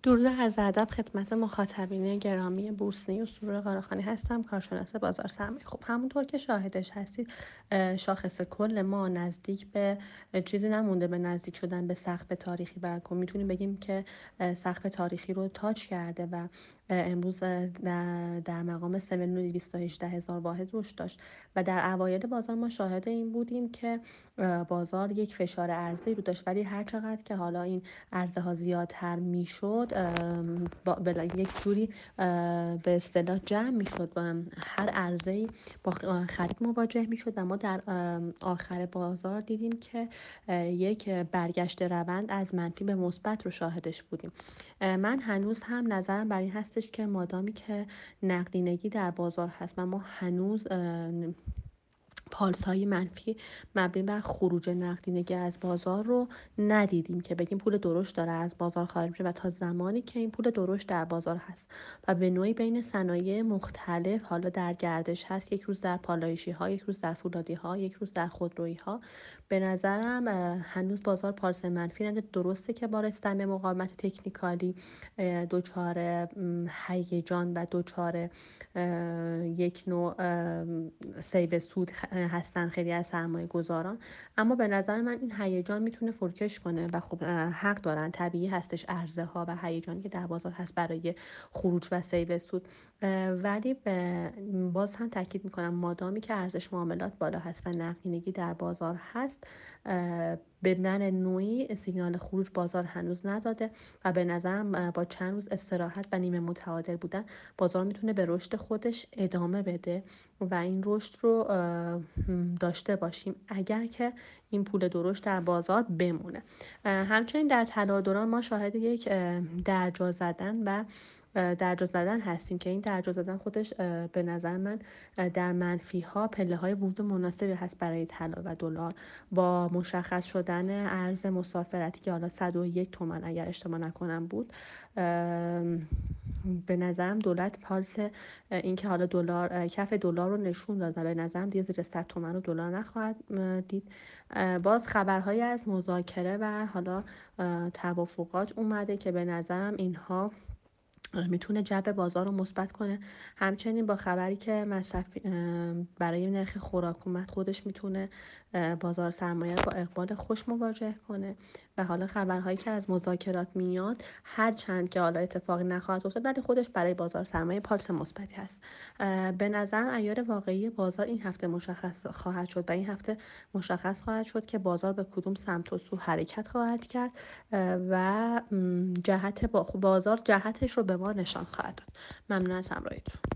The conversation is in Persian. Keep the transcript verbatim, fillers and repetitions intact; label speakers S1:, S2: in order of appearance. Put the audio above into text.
S1: درود و عرض ادب خدمت مخاطبین گرامی بورس نیوز. سرور قاراخانی هستم، کارشناس بازار سرمایه. خب همونطور که شاهدش هستید، اه، شاخص کل ما نزدیک به اه، چیزی نمونده به نزدیک شدن به سقف تاریخی و میتونیم بگیم که اه، سقف تاریخی رو تاچ کرده و اه، امروز اه، در در مقام سه میلیون و دویست و هجده هزار واحد رشد داشت و در اوایل بازار ما شاهد این بودیم که اه، بازار یک فشار عرضه‌ای رو داشت، ولی هر چقدر که حالا این عرضه ها زیادتر میشد با بلا- یک جوری اه، به اصطلاح جمع میشد و هر عرضه‌ای با خ- خرید مواجه میشد و ما در اه، آخر بازار دیدیم که اه، یک برگشت روند از منفی به مثبت رو شاهدش بودیم. اه، من هنوز هم نظرم بر این هستش که مادامی که نقدینگی در بازار هست و ما هنوز اه، پالس‌های منفی مبنی بر خروج نقدینگی از بازار رو ندیدیم که بگیم پول درشت داره از بازار خارج میشه و تا زمانی که این پول درشت در بازار هست و به نوعی بین صنایع مختلف حالا در گردش هست، یک روز در پالایشی ها، یک روز در فولادی ها، یک روز در خودرویی ها، به نظرم اه، هنوز بازار پالس منفی نداره. درسته که با رسیدن مقاومت تکنیکالی اه، دچار م، هیجان و دچار اه، یک نوع اه، سیو سود هستن خیلی از سرمایه گذاران، اما به نظر من این هیجان میتونه فروکش کنه و خب اه، حق دارن، طبیعی هستش عرضه ها و هیجانی که در بازار هست برای خروج و سیو سود. اه، ولی به- باز هم تاکید میکنم مادامی که ارزش معاملات بالا هست و نقدینگی در بازار هست، اه، به من نوعی سیگنال خروج بازار هنوز نداده و به نظرم اه، با چند روز استراحت و نیمه متعادل بودن بازار میتونه به رشد خودش ادامه بده و این رشد رو اه، داشته باشیم اگر که این پول درشت در بازار بمونه. اه، همچنین در طلا و دوران ما شاهد یک اه، درجا زدن و اه، درجا زدن هستیم که این درجا زدن خودش اه، به نظر من اه، در منفی ها پله های ورود مناسبی هست برای طلا و دلار با مشخص شدن ارز مسافرتی که حالا صد و یک تومن اگر اشتباه نکنم بود. ام، به نظرم دولت پالس اینکه حالا دلار اه، کف دلار رو نشون داد و به نظرم دیگه زیر صد تومن رو دلار نخواهد اه، دید. اه، باز خبرهایی از مذاکره و حالا اه، توافقات اومده که به نظرم اینها میتونه جو بازار رو مثبت کنه. همچنین با خبری که مصرف اه، برای نرخ خوراک اومد، خودش میتونه اه، بازار سرمایه رو با اقبال خوش مواجه کنه و حالا خبرهایی که از مذاکرات میاد هر چند که حالا اتفاقی نخواهد افتاد ولی خودش برای بازار سرمایه پالس مثبتی هست. اه، به نظر عیار واقعی بازار این هفته مشخص خواهد شد و این هفته مشخص خواهد شد که بازار به کدوم سمت و سو حرکت خواهد کرد اه، و م، جهت با- بازار جهتش رو به ما نشان خواهد داد. ممنون از همراهیتون.